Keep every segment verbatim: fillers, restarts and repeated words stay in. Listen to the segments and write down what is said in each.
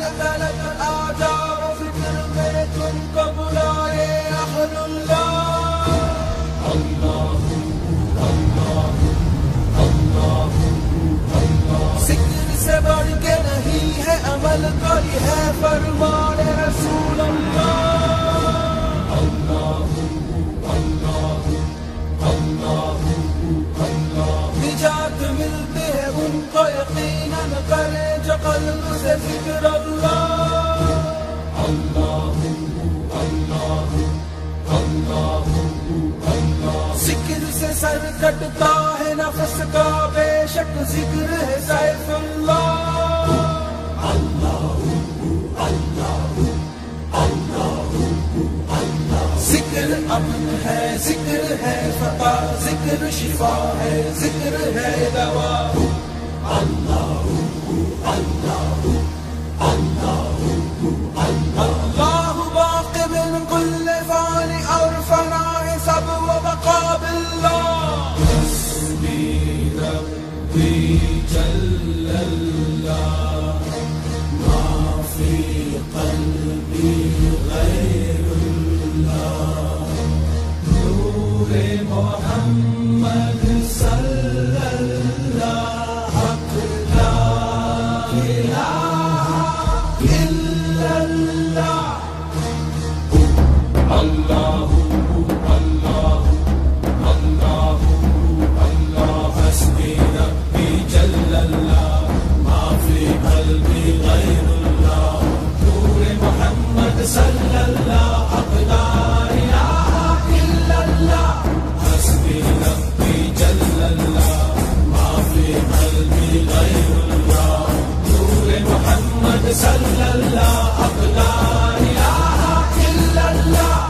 قتلت آجار فکر میں تم کو بلائے اہل اللہ. اللہ اللہ اللہ اللہ. ذکر سے بڑھ کے نہیں ہے عمل کوئی ہے فرمان رسول اللہ. اللہ اللہ اللہ اللہ. نجات ملتے ہے ان کو یقیناً کرے جو قلب سے ذکر اللہ. اللہ اللہ اللہ اللہ. ذکر سے سر کٹتا ہے نفس کا بے شک ذکر ہے سیف اللہ. اللہ اللہ اللہ اللہ. ذکر امن ہے ذکر ہے فتح ذکر شفا ہے ذکر ہے دوا. اللہ اللہ اللہ اللہ. باقی من کل فان اور فنا ہے سب و بقا باللہ. حسبی ربی جل اللہ ما فی قلبی غیر اللہ. نور محمد صلی اللہ حق لا الہ الا اللہ. اللہ اللہ اللہ اللہ. حسبی ربی جل اللہ ما فی قلبی غیر اللہ. نور محمد صلی اللہ حق لا الہ الا اللہ. حسبی ربی جل اللہ ما فی قلبی غیر اللہ. نور محمد صلی اللہ حق لا الہ الا اللہ.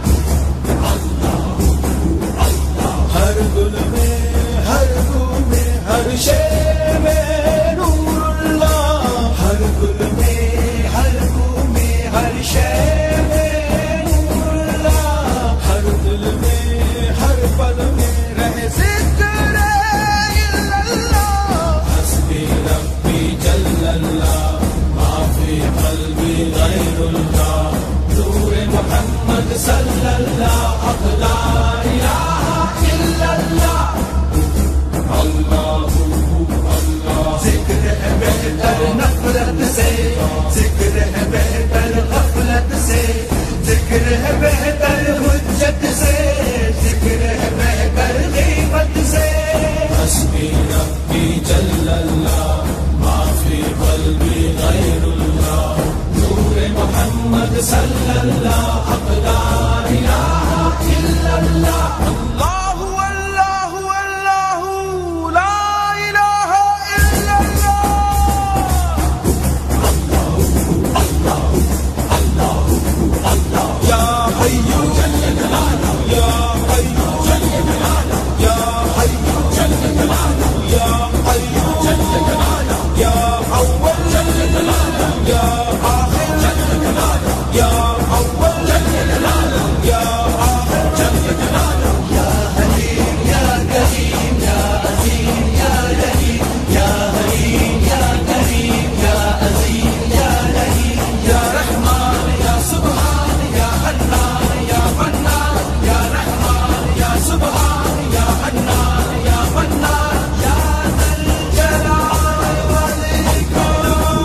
ہر گل میں ہر بو میں ہر شے میں نور اللہ. ہر گل میں ہر بو میں ہر شے میں نور اللہ. ہر دل میں ہر پل میں رہے ذکر الا اللہ. حسبی ربی جل اللہ ما فی قلبی غیر اللہ. نور محمد صلی اللہ حق لا الہ الا اللہ. اللہ اللہ. ذکر ہے بہتر نفرت سے ذکر ہے بہتر غفلت سے ذکر ہے بہتر حجت سے ذکر ہے بہتر غیبت سے. حسبی ربی جل اللہ ما فی قلبی غیر اللہ. نور محمد صلی اللہ حق لا الہ الا اللہ. اللہ اللہ اللہ لا الہ الا اللہ. اللہ اللہ اللہ اللہ. یا حی جل جلالہ یا حی جل جلالہ یا حی جل جلالہ یا حی جل جلالہ یا اول جل جلالہ یا آخر جل جلالہ یا اول جل جلالہ یا آخر جل جلالہ. یا حلیم یا کریم یا عظیم یا رحیم یا حلیم یا کریم یا عظیم یا رحیم یا رحمان یا سبحان یا حنان یا منان یا رحمان یا سبحان یا حنان یا منان یا ذا الجلال والاکرام.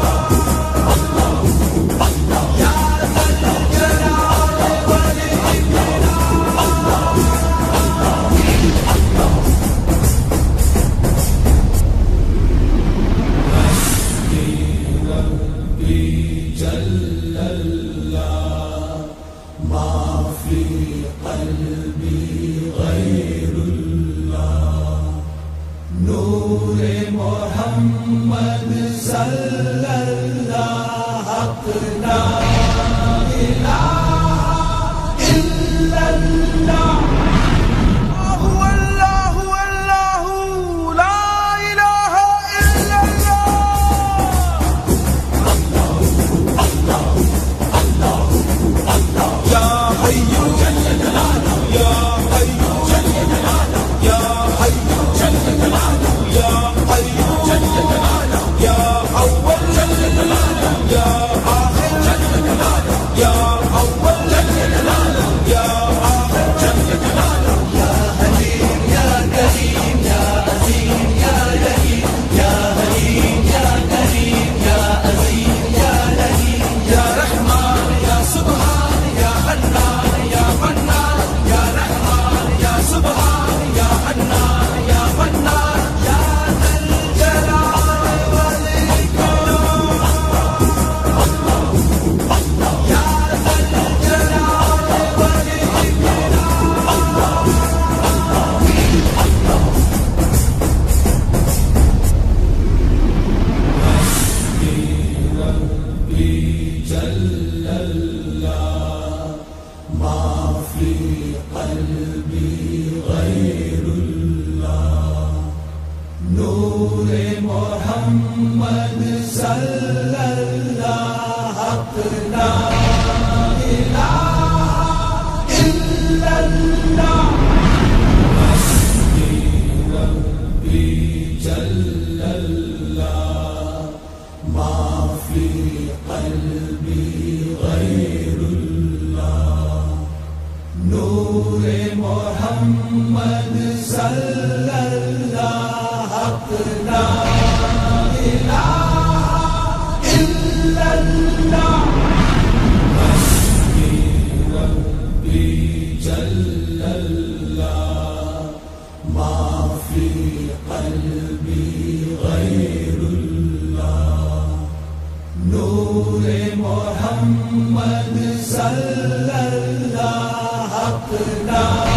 یا ذا الجلال محمد صلی اللہ حق لا الہ الا اللہ. اللہ اللہ لا الہ الا اللہ. اللہ اللہ اللہ اللہ. یا حی جل جلالہ یا حی جل جلالہ یا حی جل جلالہ یا حی جل جلالہ یا اول جل جلالہ یا اللہ حق لا الہ الا اللہ حسبی ربی جل اللہ ما فی قلبی غیر اللہ نور محمد صلی اللہ حق لا الہ الا اللہ حسبی ربی جل اللہ ما فی قلبی غیر اللہ نور محمد صلی اللہ حق لا